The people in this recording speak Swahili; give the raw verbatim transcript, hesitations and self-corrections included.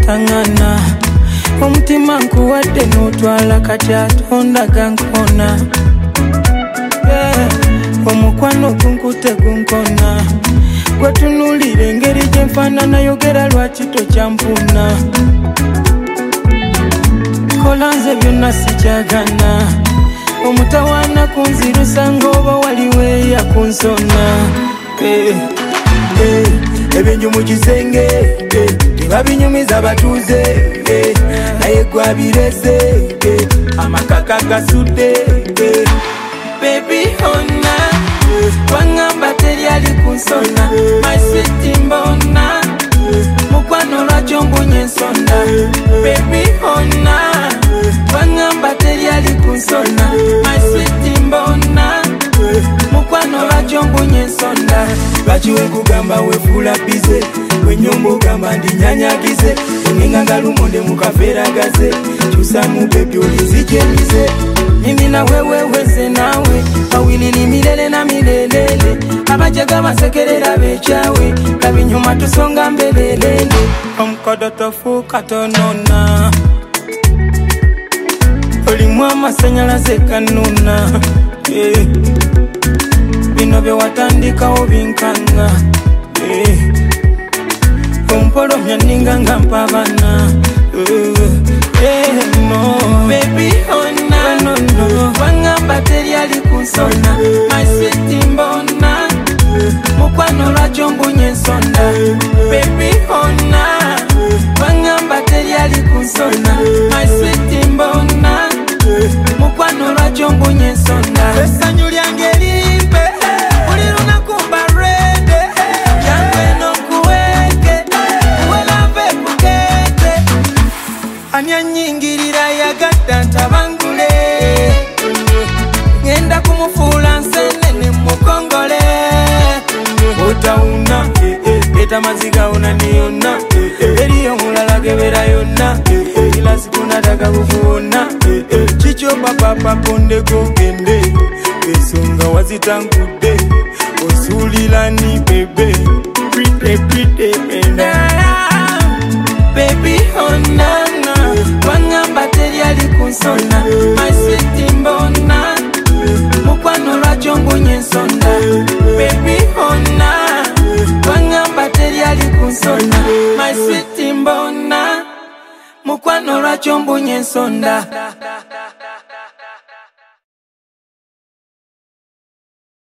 tangana omutima nkuwadde n'otwala kati atonda gankona yeah. Omukwano gunkute gunkona gwetunulire engeri gye nfaanana yogera lwaki tokyampuna kola nze byonna sikyagana omutawaana kunzirusa ng'oba waliwe yakunsona hey. Hey. Ebinju mu kisenge hey. Tebabinyumiza batuuze hey. Naye gwabirese hey. Amakaka gasudde hey. Baby hona wangamba teryali kunsona my sweet mbona mukwano lwakyo mbunye ensonda baby hona wangamba teryali kunsona my sweet mbona mukwano lwakyo mbunye ensonda lwaki wekugamba wefuula bize wenyomba ogamba ndinyanyagize onenganga lumonde mukaferagaze kyusamu bebi olizijemize mimi na wewe weze nawe awilili milele na milelele abajaga basekerera bechawe kabinyuma tusonga mbelelele omkodo tofuka tonona olimu amasanyalaze kanuna yeah. Bino bye watandikawo binkanga yeah. Ompolomya ninga nga mpabana yeah. Yeah, no. Baby hona no, no. Wangamba teryali kunsona my sweet mbona mukwano lwakyo mbunye ensonda baby hona wangamba teryali kunsona my sweet mbona mukwano lwakyo mbunye ensonda essanyu lyange limpe buli lunaku mba rede yange n'okuweke welave kukete ani anyingirira yagadda ntabangule ngenda kumufuula nsenene mukongole otauna eta maziga una niyonna eriyo mulala gebera yonna kila siku nataka kukuona chicho papa ponde gogende esonga wazitangudde osulilani bebe pretty pretty penda baby honana wangamba teryali kunsona my sweet mbona mukwano lwakyo mbunye ensonda baby hona wangamba teryali kunsona my sweet mbona mukwano lwakyo mbunye ensonda